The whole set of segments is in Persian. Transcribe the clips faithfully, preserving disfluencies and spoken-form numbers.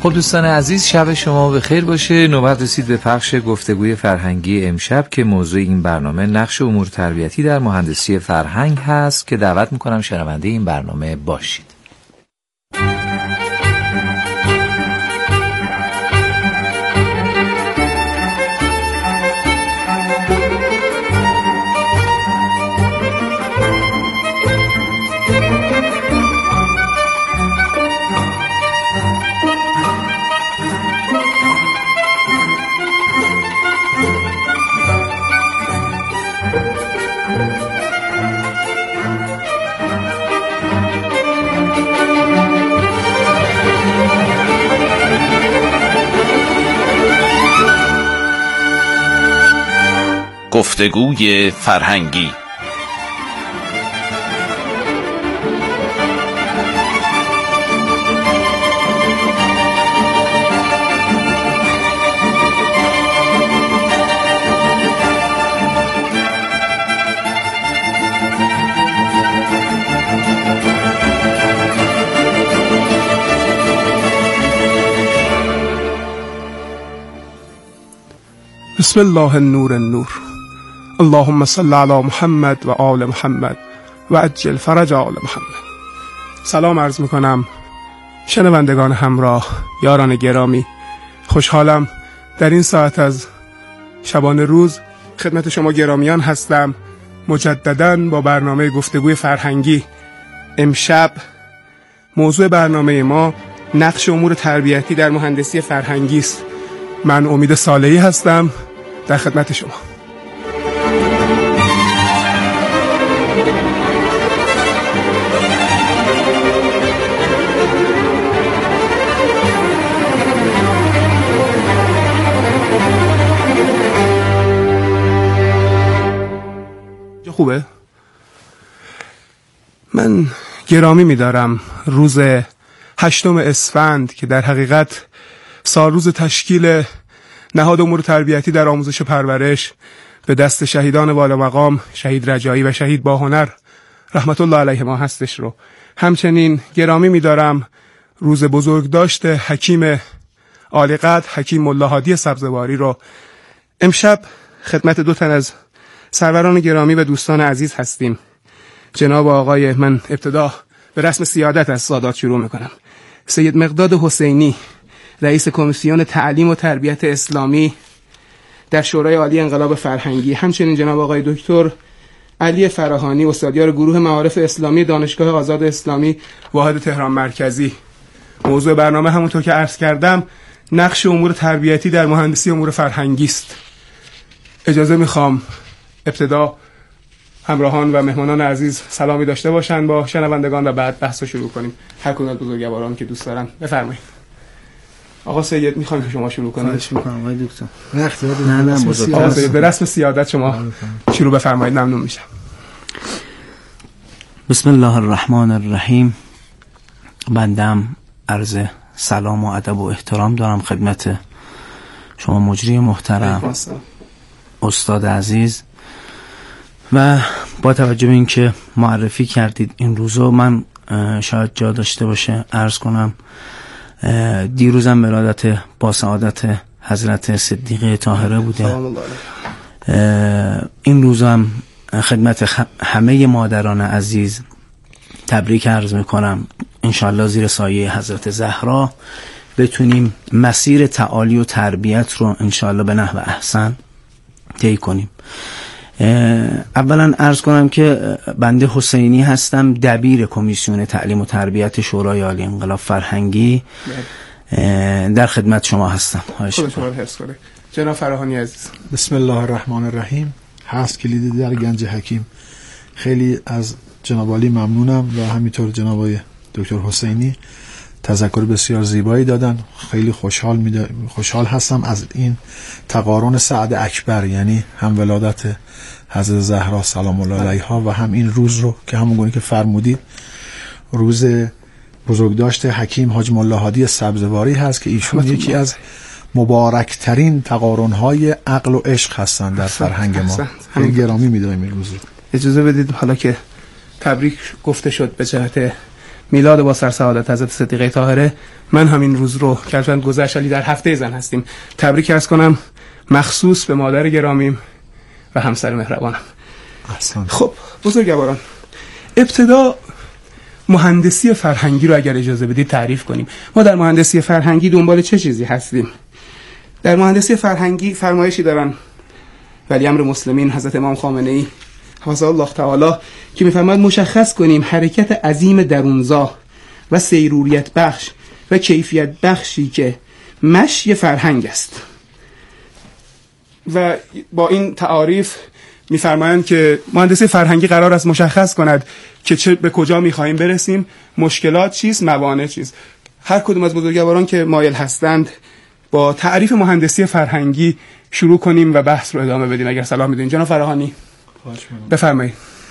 خب دوستان عزیز، شب شما بخیر باشه. نوبت رسید به پخش گفتگوی فرهنگی امشب که موضوع این برنامه نقش امور تربیتی در مهندسی فرهنگ هست که دعوت میکنم شنونده این برنامه باشید. گفتگوی فرهنگی. بسم الله النور النور. اللهم صل علی محمد و آل محمد و عجل فرج آل محمد. سلام عرض میکنم شنوندگان همراه، یاران گرامی. خوشحالم در این ساعت از شبانه روز خدمت شما گرامیان هستم، مجدداً با برنامه گفتگوی فرهنگی. امشب موضوع برنامه ما نقش امور تربیتی در مهندسی فرهنگی است. من امید صالحی هستم در خدمت شما. خوبه؟ من گرامی می‌دارم روز هشتم اسفند که در حقیقت سال روز تشکیل نهاد امور تربیتی در آموزش و پرورش به دست شهیدان والا مقام شهید رجایی و شهید باهنر رحمت الله علیه ما هستش رو. همچنین گرامی می‌دارم روز بزرگداشت حکیم عالیقدر حکیم ملا هادی سبزواری رو. امشب خدمت دو تن از سروران گرامی و دوستان عزیز هستیم. جناب آقای، من ابتدا به رسم سیادت از سادات شروع میکنم، سید مقداد حسینی، رئیس کمیسیون تعلیم و تربیت اسلامی در شورای عالی انقلاب فرهنگی. همچنین جناب آقای دکتر علی فراهانی، استادیار گروه معارف اسلامی دانشگاه آزاد اسلامی واحد تهران مرکزی. موضوع برنامه همونطور که عرض کردم نقش امور تربیتی در مهندسی امور فرهنگی است. اجازه میخوام ابتدا همراهان و مهمانان عزیز سلامی داشته باشند با شنوندگان و بعد بحث رو شروع کنیم. هر کدوم از بزرگواران که دوست دارن بفرمایید. آقا سید میخوایم که شما شروع کنید. خواهش میکنم آقای دکتر. نه نه آقا سید به رسم سیادت شما شروع بفرمایید، ممنون میشم. بسم الله الرحمن الرحیم. بندم عرض سلام و ادب و احترام دارم خدمت شما مجری محترم، استاد عزیز، و با توجه به اینکه معرفی کردید این روزو، من شاید جا داشته باشه عرض کنم دیروزم ولادت با سعادت حضرت صدیقه طاهره بوده. این روزم خدمت همه مادران عزیز تبریک عرض میکنم. انشالله زیر سایه حضرت زهرا بتونیم مسیر تعالی و تربیت رو انشالله به نحو احسن طی کنیم. اولا عرض کنم که بنده حسینی هستم، دبیر کمیسیون تعلیم و تربیت شورای عالی انقلاب فرهنگی. در خدمت شما هستم. جناب فراهانی عزیز. بسم الله الرحمن الرحیم. هست کلید در گنج حکیم. خیلی از جناب عالی ممنونم و همینطور جناب آقای دکتر حسینی تذکر بسیار زیبایی دادن. خیلی خوشحال میده خوشحال هستم از این تقارن سعد اکبر، یعنی هم ولادت حضرت زهرا سلام الله علیها و هم این روز رو که همون گونه که فرمودید روز بزرگداشت حکیم حاج ملا هادی سبزواری هست که ایشون یکی از مبارکترین تقارن‌های عقل و عشق هستن در فرهنگ ما. خیلی گرامی می‌داریم این روز. اجازه بدید حالا که تبریک گفته شد به جهت میلاد با سرسعادت حضرت صدیقه طاهره، من همین روز رو که الان گذشت علی در هفته زن هستیم تبریک عرض کنم، مخصوص به مادر گرامیم و همسر مهربانم. احسن. خب بزرگواران، ابتدا مهندسی فرهنگی رو اگر اجازه بدید تعریف کنیم. ما در مهندسی فرهنگی دنبال چه چیزی هستیم؟ در مهندسی فرهنگی فرمایشی دارن ولی امر مسلمین حضرت امام خامنه ای حفظه الله تعالی که میفرماید مشخص کنیم حرکت عظیم درونزا و سیروریت بخش و کیفیت بخشی که مشی فرهنگ است. و با این تعاریف میفرمایند که مهندسی فرهنگی قرار است مشخص کند که چه به کجا میخواهیم برسیم، مشکلات چیست، موانع چیست. هر کدوم از بزرگواران که مایل هستند با تعریف مهندسی فرهنگی شروع کنیم و بحث رو ادامه بدیم اگر صلاح میدونید. جناب فراهانی بفرمایید.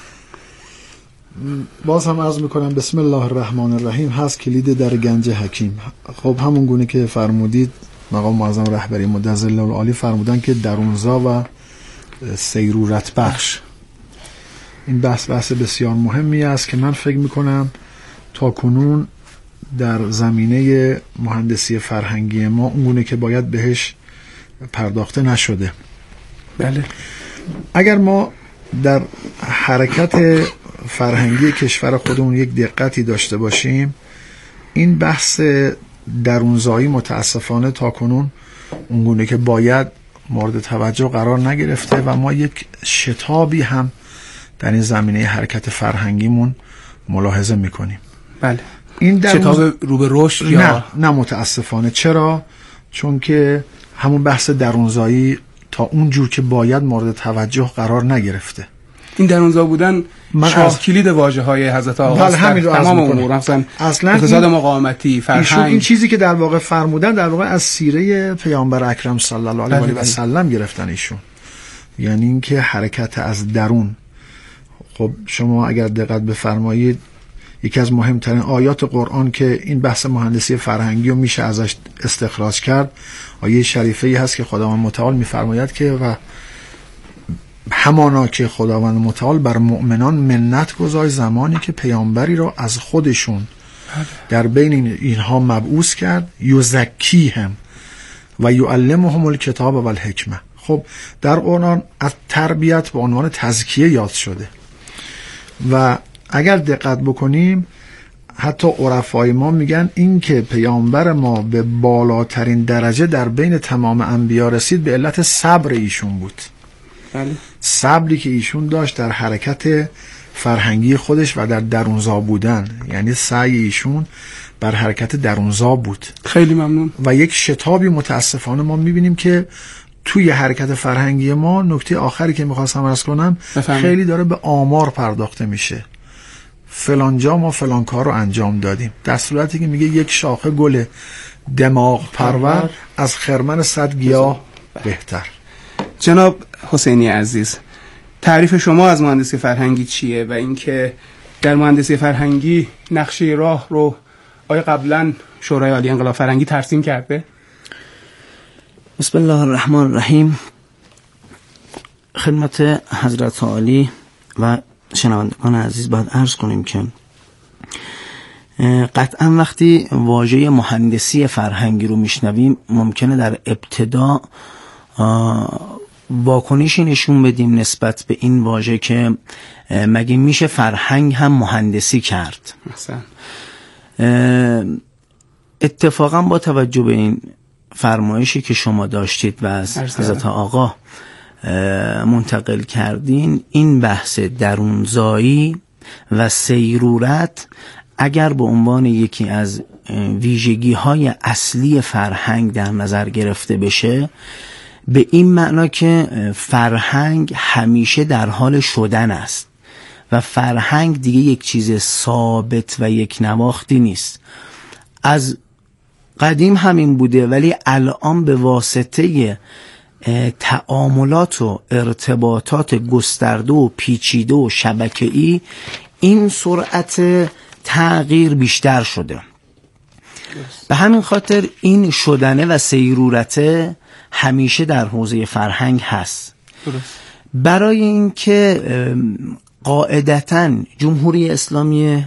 باز هم عرض میکنم بسم الله الرحمن الرحیم هست کلید در گنج حکیم. خب همون گونه که فرمودید مقام معظم رهبری مدظل العالی فرمودن که درونزا و سیرورت بخش، این بحث بحث بسیار مهمی است که من فکر میکنم تا کنون در زمینه مهندسی فرهنگی ما اونگونه که باید بهش پرداخته نشده. بله. اگر ما در حرکت فرهنگی کشور خودمون یک دقتی داشته باشیم، این بحث درونزایی متاسفانه تا کنون اونگونه که باید مورد توجه قرار نگرفته و ما یک شتابی هم در این زمینه حرکت فرهنگیمون ملاحظه میکنیم. بله. این در شتاب رو به رشد یا نه نه متاسفانه. چرا؟ چون که همون بحث درونزایی تا اون جور که باید مورد توجه قرار نگرفته. این درونزا بودن شاه از... کلید واژه‌های حضرت آقا بله همین رو تمام امور، مثلا اقتصاد مقاومتی، فرهنگ، این چیزی که در واقع فرمودن در واقع از سیره پیامبر اکرم صلی الله علیه و سلم گرفتن ایشون. یعنی اینکه حرکت از درون. خب شما اگر دقت بفرمایید یکی از مهمترین آیات قرآن که این بحث مهندسی فرهنگی رو میشه ازش استخراج کرد، آیه شریفه ای هست که خداوند متعال میفرماید که و همانا که خداوند متعال بر مؤمنان منت گذاشت زمانی که پیامبری را از خودشون در بین اینها مبعوث کرد، یزکیهم و یعلمهم الکتاب و الحکمه. خب در قرآن از تربیت به عنوان تزکیه یاد شده و اگر دقت بکنیم حتی عرفای ما میگن این که پیامبر ما به بالاترین درجه در بین تمام انبیا رسید به علت صبر ایشون بود. بله. صبری که ایشون داشت در حرکت فرهنگی خودش و در درونزا بودن، یعنی سعی ایشون بر حرکت درونزا بود. خیلی ممنون. و یک شتابی متاسفانه ما میبینیم که توی حرکت فرهنگی ما، نکته آخری که میخواستم عرض کنم بفهم. خیلی داره به آمار پرداخته میشه. فلان جا ما فلان کار رو انجام دادیم، در صورتی که میگه یک شاخه گل دماغ پرور از خرمن صد گیاه بهتر. جناب حسینی عزیز، تعریف شما از مهندسی فرهنگی چیه و اینکه در مهندسی فرهنگی نقشه راه رو آیا قبلا شورای عالی انقلاب فرهنگی ترسیم کرده؟ بسم الله الرحمن الرحیم. خدمت حضرت عالی و شنوندگان عزیز باید عرض کنیم که قطعا وقتی واژه مهندسی فرهنگی رو میشنویم ممکنه در ابتدا واکنشی نشون بدیم نسبت به این واژه که مگه میشه فرهنگ هم مهندسی کرد. مثلا اتفاقا با توجه به این فرمایشی که شما داشتید و از حضرت آقا منتقل کردین، این بحث درونزایی و سیرورت اگر به عنوان یکی از ویژگی های اصلی فرهنگ در نظر گرفته بشه، به این معنا که فرهنگ همیشه در حال شدن است و فرهنگ دیگه یک چیز ثابت و یک نواختی نیست. از قدیم همین بوده ولی الان به واسطه تعاملات و ارتباطات گسترده و پیچیده و شبکه‌ای این سرعت تغییر بیشتر شده. به همین خاطر این شدنه و سیرورته همیشه در حوزه فرهنگ هست. برای اینکه قاعدتاً جمهوری اسلامی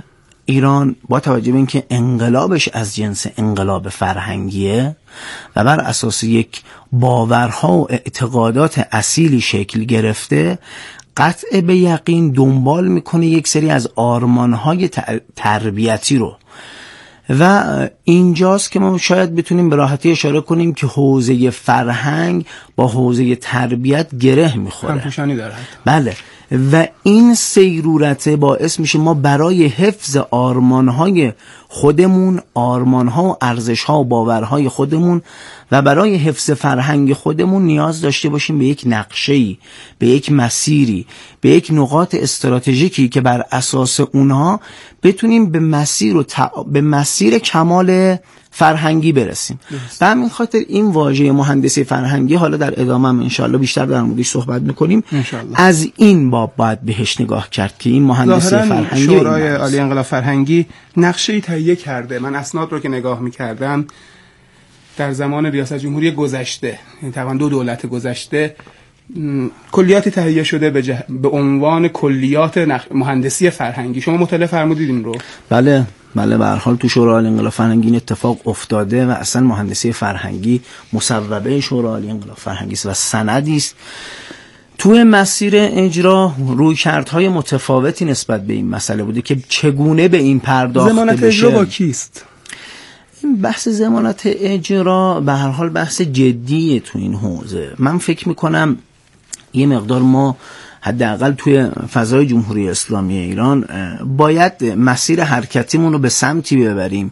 ایران با توجه به اینکه انقلابش از جنس انقلاب فرهنگیه و بر اساس یک باورها و اعتقادات اصیلی شکل گرفته، قطع به یقین دنبال میکنه یک سری از آرمانهای تربیتی رو و اینجاست که ما شاید بتونیم به راحتی اشاره کنیم که حوزه فرهنگ با حوزه تربیت گره میخوره، همپوشانی داره. بله، و این سیرورت باعث میشه ما برای حفظ آرمانهای خودمون، آرمانها و ارزشها و باورهای خودمون و برای حفظ فرهنگ خودمون نیاز داشته باشیم به یک نقشه‌ای، به یک مسیری، به یک نقاط استراتژیکی که بر اساس اونها بتونیم به مسیر و تع... به مسیر کمال فرهنگی برسیم. به همین خاطر این واژه مهندسی فرهنگی، حالا در ادامه هم انشاءالله بیشتر در موردش صحبت میکنیم، از این باب باید بهش نگاه کرد که این مهندسی فرهنگی شورای عالی انقلاب فرهنگی نقشه‌ای تهیه کرده. من اسناد رو که نگاه میکردم در زمان ریاست جمهوری گذشته، یعنی تقریبا دو دولت گذشته، کلیاتی تهیه شده به, جه... به عنوان کلیات نخ... مهندسی فرهنگی. شما مطلع فرمودید این رو؟ بله بله، به هر حال تو شورای عالی انقلاب فرهنگی این اتفاق افتاده و اصلا مهندسی فرهنگی مصوبه شورای عالی انقلاب فرهنگی است و سندی است. توی مسیر اجرا رویکردهای متفاوتی نسبت به این مسئله بوده که چگونه به این پرداخته بشه. ضمانت اجرا با کیست؟ این بحث ضمانت اجرا به هر حال بحث جدیه تو این حوزه. من فکر میکنم یه مقدار ما حداقل توی فضای جمهوری اسلامی ایران باید مسیر حرکتیمون رو به سمتی ببریم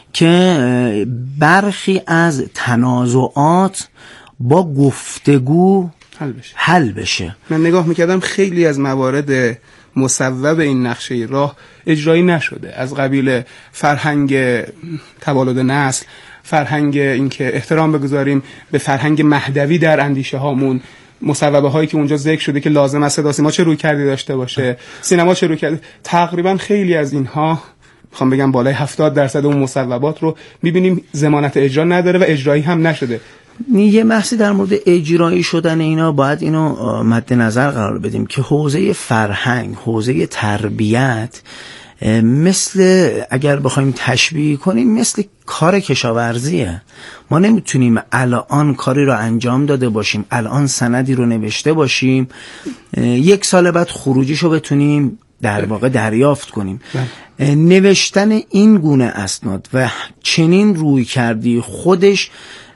که برخی از تنازعات با گفتگو حل بشه. حل بشه. من نگاه میکردم خیلی از موارد مصوب این نقشه راه اجرایی نشده، از قبیل فرهنگ تولد نسل، فرهنگ اینکه احترام بگذاریم به فرهنگ مهدوی در اندیشه هامون، مصوبه هایی که اونجا ذکر شده که لازم است صدا سیما چه روی کردی داشته باشه، سینما چه روی کردی، تقریبا خیلی از اینها میخوام بگم بالای هفتاد درصد اون مصوبات رو میبینیم ضمانت اجرا نداره و اجرایی هم نشده. یه بحثی در مورد اجرایی شدن اینا باید اینو مد نظر قرار بدیم که حوزه فرهنگ، حوزه تربیت، مثل اگر بخوایم تشبیه کنیم مثل کار کشاورزیه. ما نمیتونیم الان کاری رو انجام داده باشیم، الان سندی رو نوشته باشیم، یک سال بعد خروجیشو بتونیم در واقع دریافت کنیم. نوشتن این گونه اسناد و چنین روی کردی خودش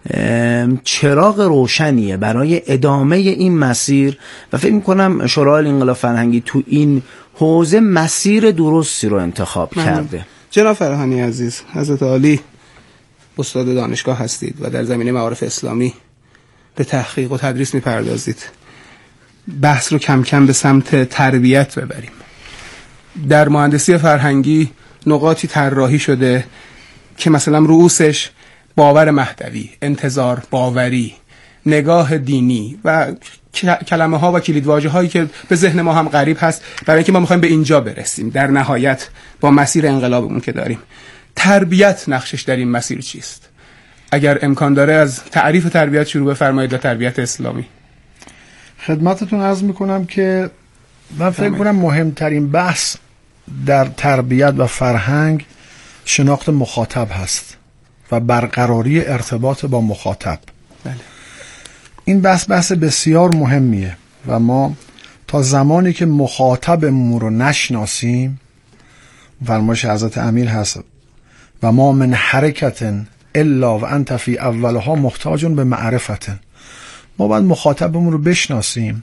چراغ روشنیه برای ادامه این مسیر و فکر میکنم شورای انقلاب فرهنگی تو این حوزه مسیر درستی رو انتخاب من کرده. جناب فرهانی عزیز، حضرت عالی استاد دانشگاه هستید و در زمینه معارف اسلامی به تحقیق و تدریس میپردازید. بحث رو کم کم به سمت تربیت ببریم. در مهندسی فرهنگی نقاطی طراحی شده که مثلا رؤوسش باور مهدوی، انتظار باوری، نگاه دینی و کلمه ها و کلیدواژه هایی که به ذهن ما هم غریب هست، برای اینکه ما میخوایم به اینجا برسیم. در نهایت با مسیر انقلابمون که داریم، تربیت نقشش در این مسیر چیست؟ اگر امکان داره از تعریف تربیت شروع بفرمایید و تربیت اسلامی. خدمتتون عرض میکنم که من فکر کنم مهمترین بحث در تربیت و فرهنگ شناخت مخاطب هست و برقراری ارتباط با مخاطب. بله. این بحث بحث بسیار مهمیه و ما تا زمانی که مخاطبمون رو نشناسیم، فرمایش حضرت امیر هست و ما من حرکت الا و انت فی اولها محتاجون به معرفت، ما باید مخاطبمون رو بشناسیم.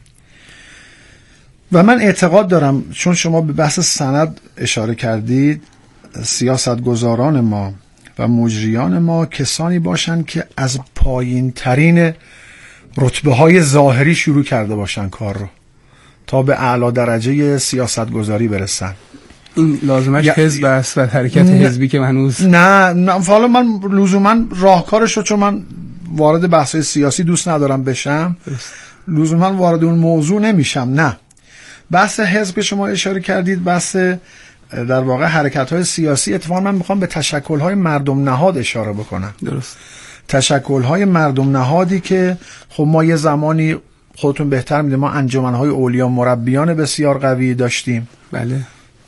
و من اعتقاد دارم چون شما به بحث سند اشاره کردید، سیاستگزاران ما و مجریان ما کسانی باشن که از پایین ترین رتبه های ظاهری شروع کرده باشن کار رو تا به اعلی درجه سیاستگزاری برسن. این لازمش حزب است و حرکت حزبی که هنوز نه نه حالا من لزوما راهکارش رو، چون من وارد بحث سیاسی دوست ندارم بشم، لزوما وارد اون موضوع نمیشم. نه، بحث حزب که شما اشاره کردید، بحث در واقع حرکت‌های سیاسی، اتفاقا من میخوام به تشکل‌های مردم نهاد اشاره بکنم. درست. تشکل‌های مردم نهادی که خب ما یه زمانی، خودتون بهتر میدونید، ما انجمن‌های اولیا مربیان بسیار قوی داشتیم. بله.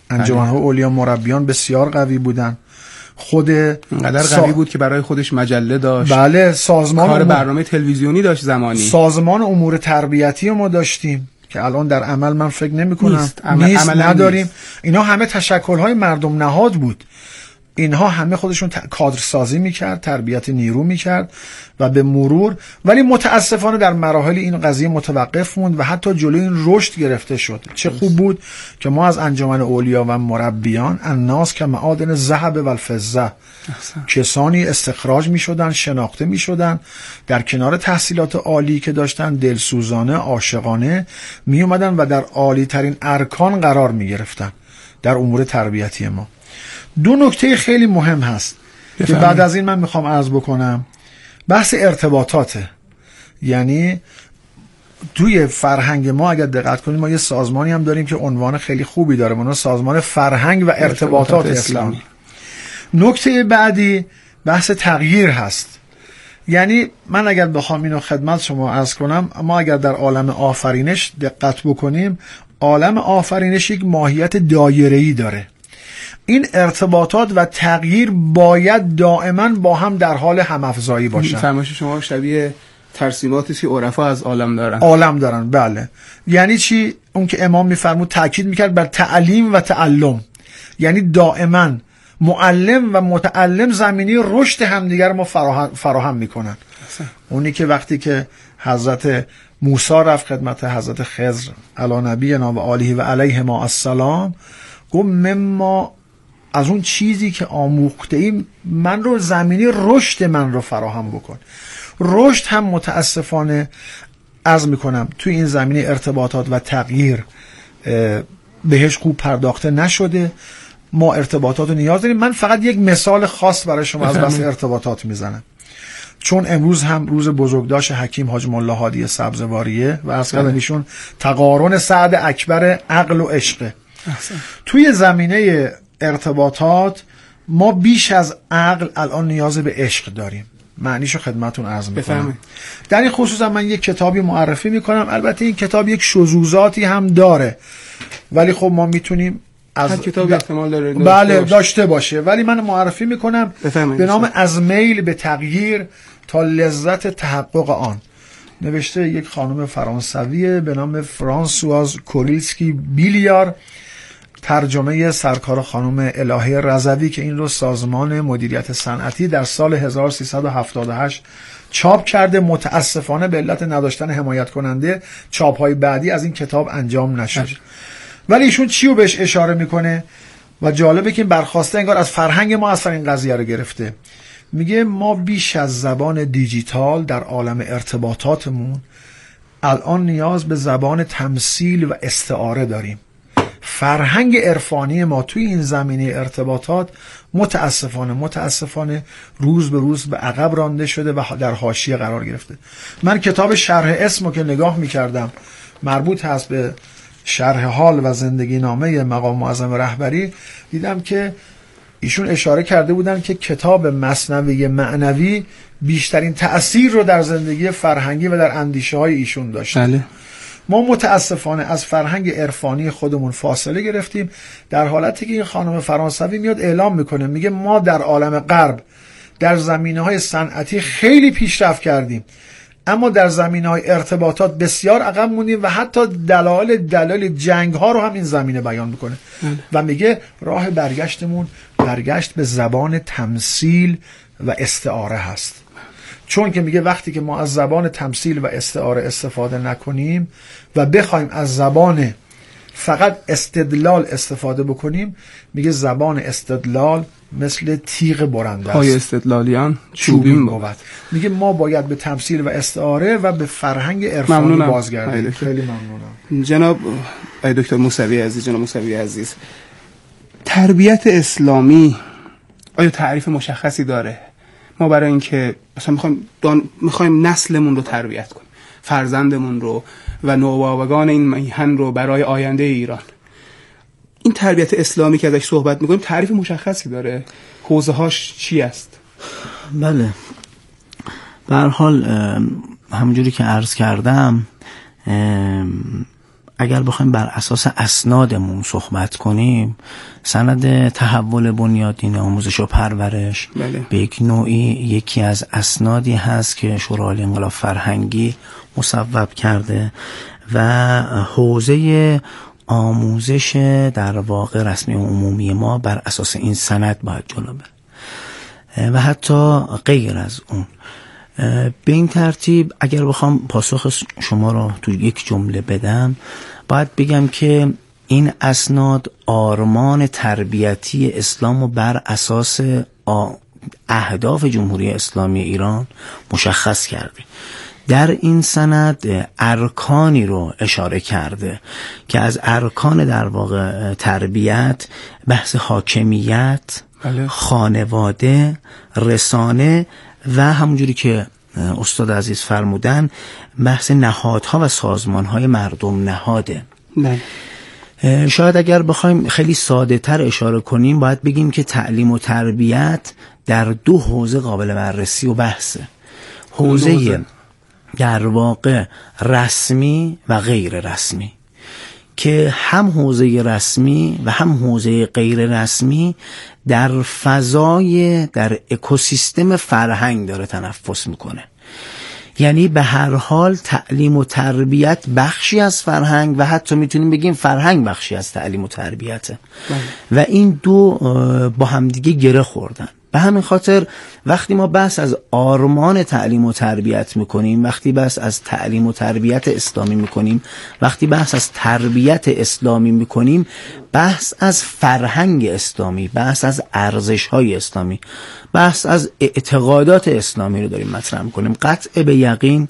انجمن‌های اولیا مربیان بسیار قوی بودن. خود اینقدر سا... قوی بود که برای خودش مجله داشت. بله، سازمان کار امور... برنامه تلویزیونی داشت زمانی. سازمان امور تربیتی ما داشتیم که الان در عمل من فکر نمی کنم نیست, عمل... نیست نداریم نیست. اینا همه تشکل‌های مردم نهاد بود. اینها همه خودشون ت... کادر سازی میکرد، تربیت نیرو میکرد و به مرور، ولی متاسفانه در مراحل این قضیه متوقف موند و حتی جلوی این رشد گرفته شد. چه خوب بود که ما از انجمن اولیا و مربیان الناس که معادن ذهب و الفضه کسانی استخراج می شدن، شناخته می شدن، در کنار تحصیلات عالی که داشتن دلسوزانه، عاشقانه می اومدن و در عالی ترین ارکان قرار می گرفتن در امور تربیتی ما. دو نکته خیلی مهم هست که بعد از این من میخوام عرض بکنم. بحث ارتباطاته. یعنی توی فرهنگ ما اگر دقت کنیم ما یه سازمانی هم داریم که عنوان خیلی خوبی داره، اونها سازمان فرهنگ و ارتباطات اسلامی. نکته بعدی بحث تغییر هست. یعنی من اگر بخوام اینو خدمت شما عرض کنم، ما اگر در عالم آفرینش دقت بکنیم، عالم آفرینش یک ماهیت دایره‌ای داره. این ارتباطات و تغییر باید دائما با هم در حال همافزایی باشن. فرمایش شما شبیه ترسیماتی که عرفا از عالم دارن. عالم دارن، بله. یعنی چی؟ اون که امام میفرمود تاکید میکرد بر تعلیم و تعلم. یعنی دائما معلم و متعلم زمینی رشد همدیگر ما فراهم, فراهم میکنن. اونی که وقتی که حضرت موسی رفت خدمت حضرت خضر علی نبینا و آله و علیه ما السلام، گفت مما، از اون چیزی که آموخته ایم من رو زمینی رشد من رو فراهم بکن. رشد هم متاسفانه عرض میکنم توی این زمینه ارتباطات و تغییر بهش خوب پرداخته نشده. ما ارتباطات رو نیاز داریم. من فقط یک مثال خاص برای شما از بحث ارتباطات میزنم، چون امروز هم روز بزرگداشت حکیم حاج ملا هادی سبزواریه و از قبل ایشون تقارن سعد اکبر عقل و عشق. توی زمینه ارتباطات ما بیش از عقل الان نیاز به عشق داریم. معنیشو خدمتون عرض میکنم. در این خصوص هم من یک کتابی معرفی میکنم. البته این کتاب یک شذوذاتی هم داره، ولی خب ما میتونیم از هر کتاب احتمال داره بله داشته باشه، ولی من معرفی میکنم به نام از میل به تغییر تا لذت تحقق آن. نوشته یک خانم فرانسویه به نام فرانسواز کوریلسکی بیلیار، ترجمه سرکار خانم الهه رضوی که این رو سازمان مدیریت صنعتی در سال هزار و سیصد و هفتاد و هشت چاپ کرده. متاسفانه به علت نداشتن حمایت کننده چاپ‌های بعدی از این کتاب انجام نشد. ولی ایشون چی رو بهش اشاره میکنه و جالبه که این برخواسته انگار از فرهنگ ما اصلا این قضیه رو گرفته. میگه ما بیش از زبان دیجیتال در عالم ارتباطاتمون الان نیاز به زبان تمثیل و استعاره داریم. فرهنگ عرفانی ما توی این زمینه ارتباطات متاسفانه متاسفانه روز به روز به عقب رانده شده و در حاشیه قرار گرفته. من کتاب شرح اسمو که نگاه میکردم مربوط هست به شرح حال و زندگی نامه مقام معظم رهبری، دیدم که ایشون اشاره کرده بودن که کتاب مثنوی معنوی بیشترین تأثیر رو در زندگی فرهنگی و در اندیشه های ایشون داشت. بله. ما متاسفانه از فرهنگ عرفانی خودمون فاصله گرفتیم، در حالتی که این خانم فرانسوی میاد اعلام میکنه، میگه ما در عالم غرب در زمینه‌های صنعتی خیلی پیشرفت کردیم، اما در زمینه‌های ارتباطات بسیار عقب موندیم و حتی دلایل دلایل جنگ‌ها رو هم این زمینه بیان میکنه و میگه راه برگشتمون برگشت به زبان تمثیل و استعاره هست. چون که میگه وقتی که ما از زبان تمثیل و استعاره استفاده نکنیم و بخوایم از زبان فقط استدلال استفاده بکنیم، میگه زبان استدلال مثل تیغ برنده است، پای استدلالیان چوبین بود. میگه ما باید به تمثیل و استعاره و به فرهنگ عرفانی بازگردیم. خیلی ممنونم. جناب ای دکتر موسوی عزیز، جناب موسوی عزیز، تربیت اسلامی آیا تعریف مشخصی داره؟ ما برای اینکه مثلا میخوایم دان... میخوایم نسلمون رو تربیت کنیم، فرزندمون رو و نوآوران این میهن رو برای آینده ایران، این تربیت اسلامی که ازش صحبت میکنیم تعریف مشخصی داره؟ حوزه هاش چی است؟ بله، به هر حال همونجوری که عرض کردم اگر بخوایم بر اساس اسنادمون صحبت کنیم، سند تحول بنیادین آموزش و پرورش بله. به یک نوعی یکی از اسنادی هست که شورای انقلاب فرهنگی مصوب کرده و حوزه آموزش در واقع رسمی و عمومی ما بر اساس این سند باید جلو بره و حتی غیر از اون. به این ترتیب اگر بخوام پاسخ شما رو تو یک جمله بدم، باید بگم که این اسناد آرمان تربیتی اسلام رو بر اساس اهداف جمهوری اسلامی ایران مشخص کرده. در این سند ارکانی رو اشاره کرده که از ارکان در واقع تربیت بحث حاکمیت، بله. خانواده، رسانه و همونجوری که استاد عزیز فرمودن بحث نهادها و سازمانهای مردم نهاده. بله. شاید اگر بخوایم خیلی ساده تر اشاره کنیم، باید بگیم که تعلیم و تربیت در دو حوزه قابل بررسی و بحثه. حوزه در واقع رسمی و غیر رسمی که هم حوزه رسمی و هم حوزه غیر رسمی در فضای در اکوسیستم فرهنگ داره تنفس میکنه. یعنی به هر حال تعلیم و تربیت بخشی از فرهنگ و حتی میتونیم بگیم فرهنگ بخشی از تعلیم و تربیته و این دو با همدیگه گره خوردن. به همین خاطر وقتی ما بحث از آرمان تعلیم و تربیت میکنیم، وقتی بحث از تعلیم و تربیت اسلامی میکنیم، وقتی بحث از تربیت اسلامی میکنیم، بحث از فرهنگ اسلامی، بحث از ارزش‌های اسلامی، بحث از اعتقادات اسلامی رو داریم مطرح میکنیم. قطع به یقین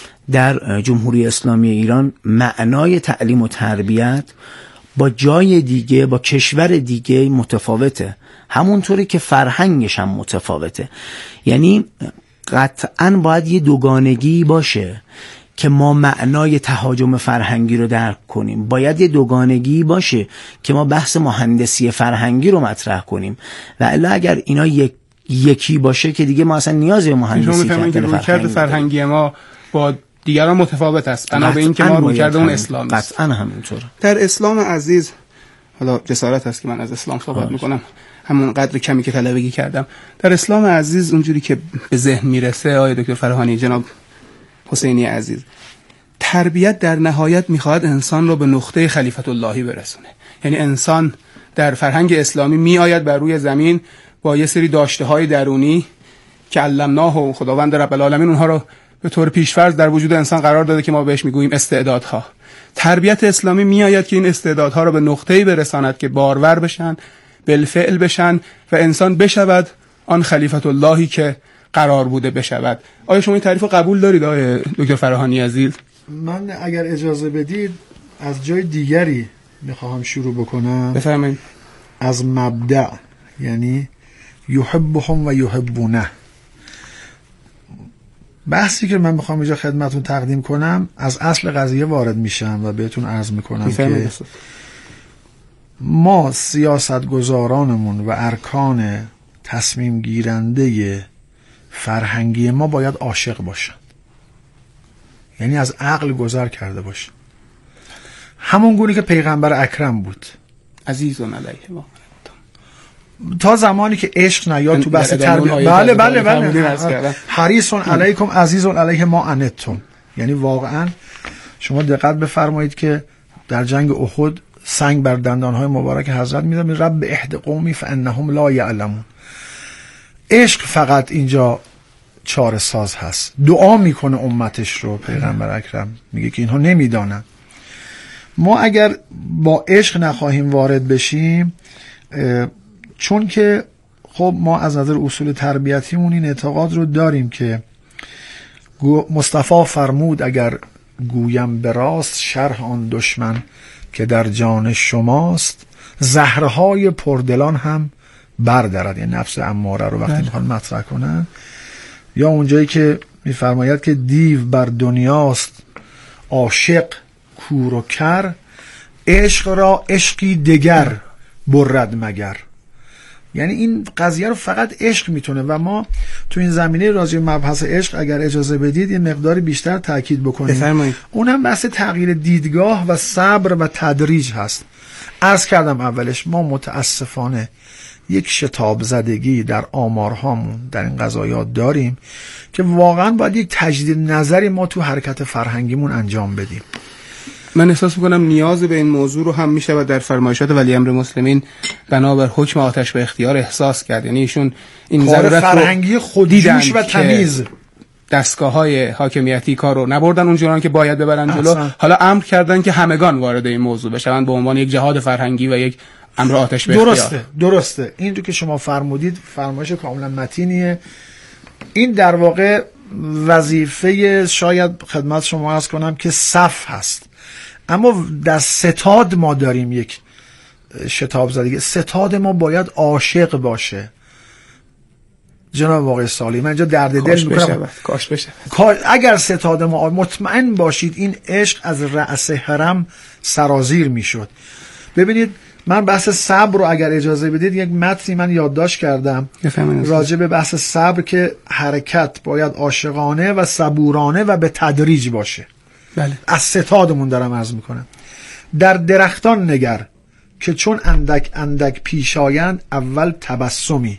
در جمهوری اسلامی ایران معنای تعلیم و تربیت با جای دیگه، با کشور دیگه متفاوته، همونطوری که فرهنگش هم متفاوته. یعنی قطعاً باید یه دوگانگی باشه که ما معنای تهاجم فرهنگی رو درک کنیم، باید یه دوگانگی باشه که ما بحث مهندسی فرهنگی رو مطرح کنیم و الا اگر اینا یک یکی باشه که دیگه ما اصلا نیازی به مهندسی کردن فرهنگی, فرهنگی ما با دیگران متفاوت است، بنا به این که ما روی کرده اون اسلام است. قطعاً همینطور. در اسلام عزیز، حالا جسارت هست که من از اسلام صحبت میکنم، همون قدر کمی که طلبگی کردم، در اسلام عزیز اونجوری که به ذهن میرسه آقای دکتر فراهانی، جناب حسینی عزیز، تربیت در نهایت میخواد انسان رو به نقطه خلیفت اللهی برسونه. یعنی انسان در فرهنگ اسلامی میآید بر روی زمین با یه سری داشته های درونی که علمناه و خداوند رب العالمین اونها رو به طور پیشفرض در وجود انسان قرار داده که ما بهش میگوییم استعدادها. تربیت اسلامی میآید که این استعدادها رو به نقطه‌ای برساند که بارور بشن، بالفعل بشن و انسان بشود آن خلیفت اللهی که قرار بوده بشود. آیا شما این تعریف رو قبول دارید آقای دکتر فراهانی عزیز؟ من اگر اجازه بدید از جای دیگری میخواهم شروع بکنم. بفرمایید. از مبدأ، یعنی یحبهم و یحبونه. بحثی که من میخوام اینجا خدمتون تقدیم کنم از اصل قضیه وارد میشم و بهتون عرض میکنم که ما سیاستگزارانمون و ارکان تصمیم گیرنده فرهنگی ما باید عاشق باشن، یعنی از عقل گذر کرده باشن، همون گونه که پیغمبر اکرم بود عزیزون علیه ما، تا زمانی که عشق نیاد تو بحث تربیت. بله بله بله حریصون علیکم عزیزون علیه ما عنتم. یعنی واقعا شما دقت بفرمایید که در جنگ احد سنگ بر دندانهای مبارک حضرت می‌زد، رب احد قومی فانهم لا یعلمون. عشق فقط اینجا چاره ساز هست. دعا میکنه امتش رو، پیغمبر اکرم میگه که اینها نمیدانن. ما اگر با عشق نخواهیم وارد بشیم، چون که خب ما از نظر اصول تربیتیمون این اعتقاد رو داریم که مصطفی فرمود اگر گویم به راست شرح آن دشمن که در جان شماست، زهرهای پردلان هم بردارد. یعنی نفس اماره رو وقتی میخوان مطرح کنن، یا اونجایی که میفرماید که دیو بر دنیاست عاشق کور و کر، عشق را عشقی دگر برد مگر. یعنی این قضیه رو فقط عشق میتونه و ما تو این زمینه راجع به مبحث عشق اگر اجازه بدید یه مقداری بیشتر تاکید بکنیم. بفرمایید. اونم بحث تغییر دیدگاه و صبر و تدریج هست. عرض کردم اولش ما متاسفانه یک شتاب زدگی در آمارهامون در این قضایات داریم که واقعا باید یک تجدید نظری ما تو حرکت فرهنگیمون انجام بدیم. من احساس میکنم نیاز به این موضوع رو هم میشه و در فرمایشات ولی امر مسلمین بنابر حکم آتش به اختیار احساس کرد. یعنی ایشون این ضرورت فرهنگی خودجوش و تمیز دستگاه‌های حاکمیتی کار رو نبردن اونجوران که باید ببرن جلو. احسان. حالا امر کردن که همگان وارد این موضوع بشن به عنوان یک جهاد فرهنگی و یک امر آتش به اختیار. درسته درسته این رو که شما فرمودید فرمایش کاملا متینیه. این در واقع وظیفه شاید خدمت شما عرض کنم که صف هست، اما در ستاد ما داریم یک شتاب زدگی. ستاد ما باید عاشق باشه. جناب آقای صالحی من اینجا درد دل میکنم کاش بشه. اگر ستاد ما مطمئن باشید این عشق از رأس حرم سرازیر میشد. ببینید من بحث صبر رو اگر اجازه بدید یک متنی من یادداشت کردم راجع به بحث صبر که حرکت باید عاشقانه و صبورانه و به تدریج باشه. بله. از ستادمون دارم عرض میکنم. در درختان نگر که چون اندک اندک پیش آیند اول تبسمی،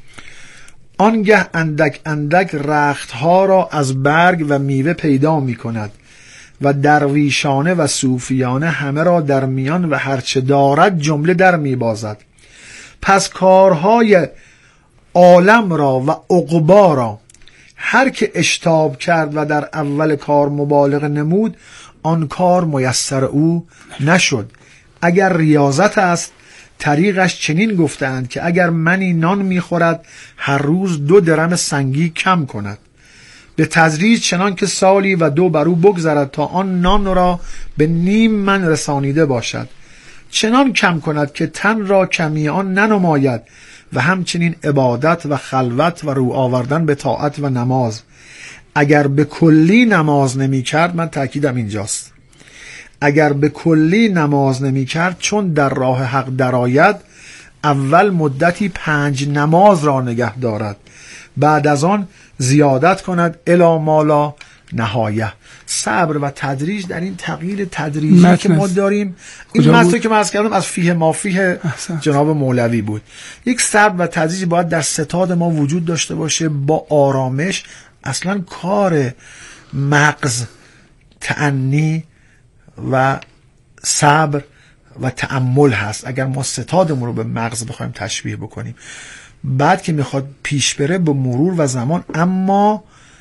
آنگه اندک اندک رختها را از برگ و میوه پیدا می کند و درویشانه و صوفیانه همه را در میان و هرچه دارد جمله در می بازد. پس کارهای عالم را و عقبا را هر که اشتاب کرد و در اول کار مبالغه نمود آن کار میسر او نشد. اگر ریاضت است طریقش چنین گفتند که اگر منی نان میخورد هر روز دو درم سنگی کم کند، به تدریج چنان که سالی و دو برو بگذرد تا آن نان را به نیم من رسانیده باشد، چنان کم کند که تن را کمی آن ننماید و همچنین عبادت و خلوت و رو آوردن به طاعت و نماز. اگر به کلی نماز نمی کرد، من تأکیدم اینجاست، اگر به کلی نماز نمی کرد چون در راه حق درآید اول مدتی پنج نماز را نگه دارد، بعد از آن زیادت کند الی مالا نهایه. صبر و تدریج در این تغییر تدریجی که ما داریم، این متن که من عرض کردم از فیه ما فیه جناب مولوی بود. یک صبر و تدریج باید در ستاد ما وجود داشته باشه با آرامش. اصلا کار مغز تأنی و صبر و تأمل هست. اگر ما ستادمون رو به مغز بخوایم تشبیه بکنیم، بعد که میخواد پیش بره به مرور و زمان، اما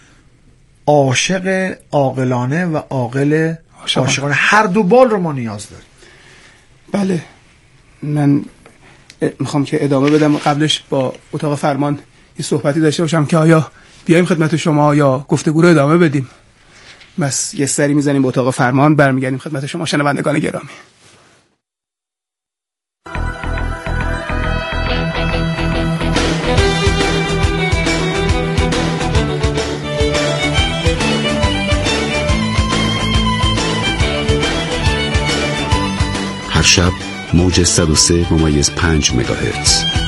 عاشق عاقلانه و عاقل عاشقانه هر دو بال رو ما نیاز داریم. بله، من میخوام که ادامه بدم. قبلش با اتاق فرمان یه صحبتی داشته باشم که آیا بیایم خدمت شما یا گفتگو رو ادامه بدیم. بس یه سری میزنیم به اتاق فرمان، برمیگردیم خدمت شما شنوندگان گرامی. هر شب موج صد و سه ممیز پنج مگاهرتز